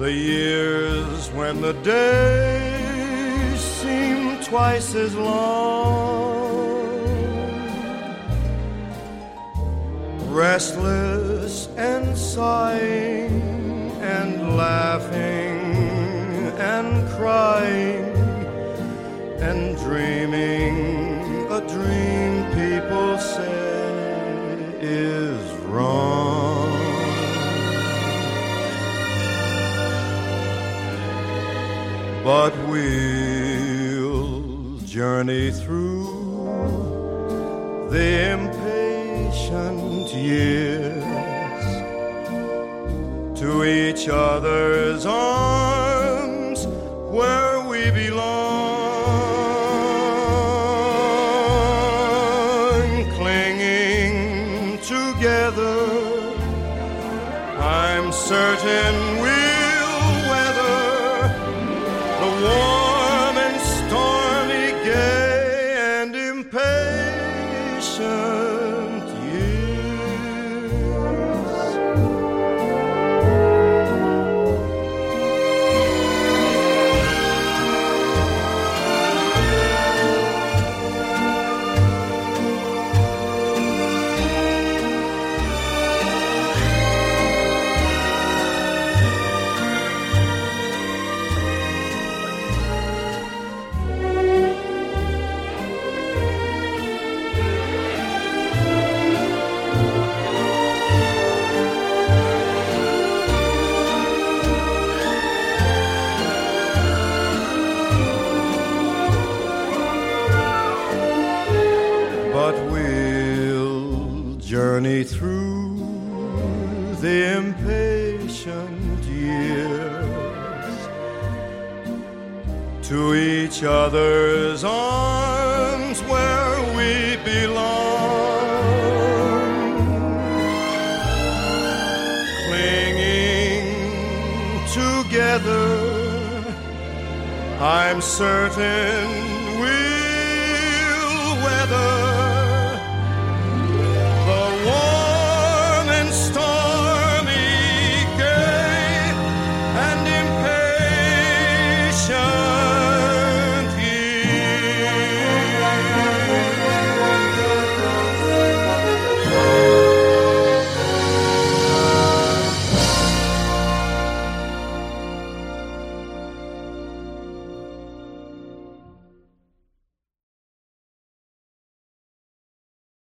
The years when the days seem twice as long, restless and sighing and laughing and crying and dreaming a dream people say is wrong. But we'll journey through the impatient years to each other's arms where we belong, clinging together. I'm certain we'll weather the warm and stormy, gay and impatient years. But we'll journey through the impatient years to each other's arms where we belong, clinging together. I'm certain